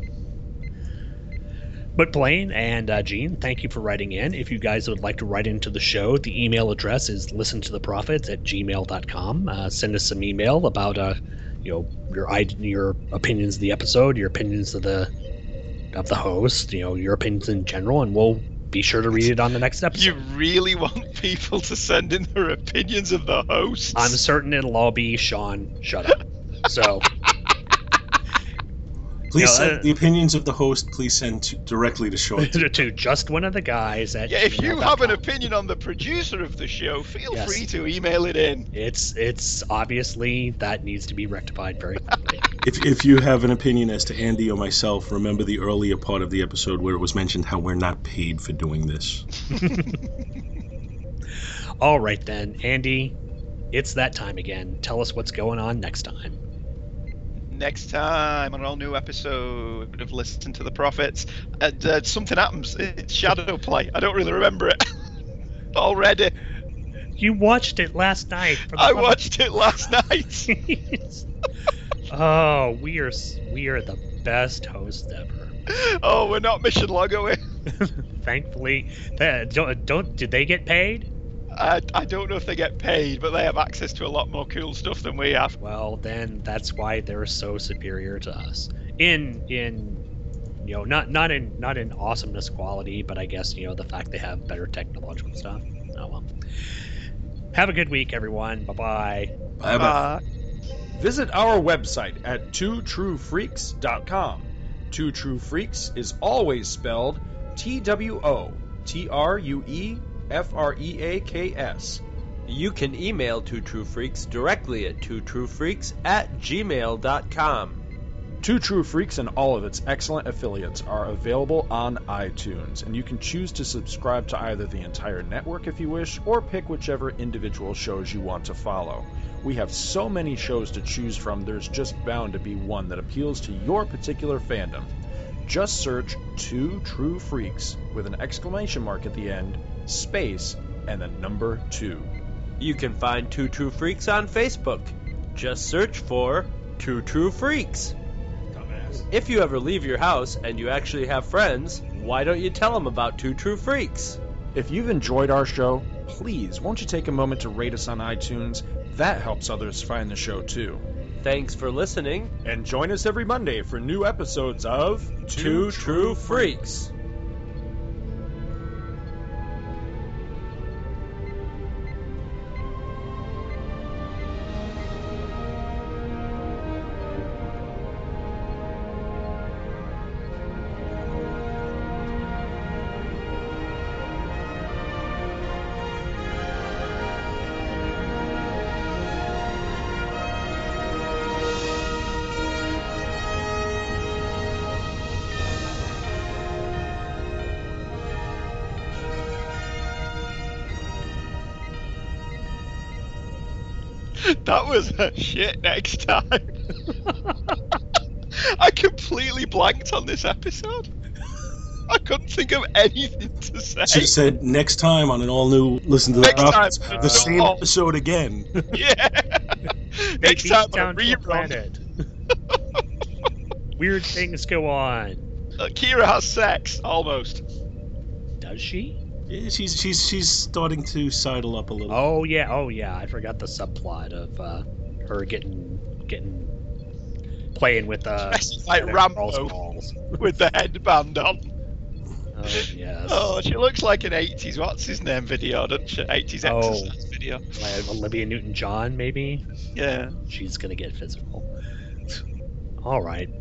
But Blaine and Gene, thank you for writing in. If you guys would like to write into the show, the email address is listentotheprophets@gmail.com. Send us some email about your opinions of the episode, your opinions of the host, your opinions in general, and we'll be sure to read it on the next episode. You really want people to send in their opinions of the hosts? I'm certain it'll all be Sean, shut up. So please send the opinions of the host. Please send directly to Sean. to just one of the guys at if you have an opinion on the producer of the show, feel free to email it in. It's obviously that needs to be rectified very quickly. If you have an opinion as to Andy or myself, remember the earlier part of the episode where it was mentioned how we're not paid for doing this. All right then, Andy, it's that time again. Tell us what's going on next time. Next time on an all-new episode of Listen to the Prophets, something happens. It's shadow play. I don't really remember it already. You watched it last night. I watched it last night. Oh, we are the best hosts ever. Oh, we're not mission log, are we? Thankfully, did they get paid? I don't know if they get paid, but they have access to a lot more cool stuff than we have. Well, then that's why they're so superior to us. In not in awesomeness quality, but I guess the fact they have better technological stuff. Oh well. Have a good week, everyone. Bye-bye. Bye-bye. Visit our website at twotruefreaks.com. Two True Freaks is always spelled TWOTRUEFREAKS. You can email Two True Freaks directly at twotruefreaks@gmail.com. Two True Freaks and all of its excellent affiliates are available on iTunes, and you can choose to subscribe to either the entire network if you wish, or pick whichever individual shows you want to follow. We have so many shows to choose from, there's just bound to be one that appeals to your particular fandom. Just search Two True Freaks with an exclamation mark at the end, space, and the number 2. You can find Two True Freaks on Facebook. Just search for Two True Freaks. Dumbass. If you ever leave your house and you actually have friends, why don't you tell them about Two True Freaks? If you've enjoyed our show, please, won't you take a moment to rate us on iTunes? That helps others find the show, too. Thanks for listening. And join us every Monday for new episodes of Two True Freaks. That was a shit next time. I completely blanked on this episode. I couldn't think of anything to say. Should have said next time on an all-new Listen to the Prophets, the same episode again. Yeah. Next time on a rerun. Weird things go on. Kira has sex, almost. Does she? Yeah, she's starting to sidle up a little. Oh yeah. I forgot the subplot of her getting playing with like Rambo balls. with the headband on. Oh, yes. Oh, she looks like an 80s, what's his name video, doesn't she? 80s exercise video. Like Olivia Newton-John, maybe? Yeah. She's going to get physical. All right.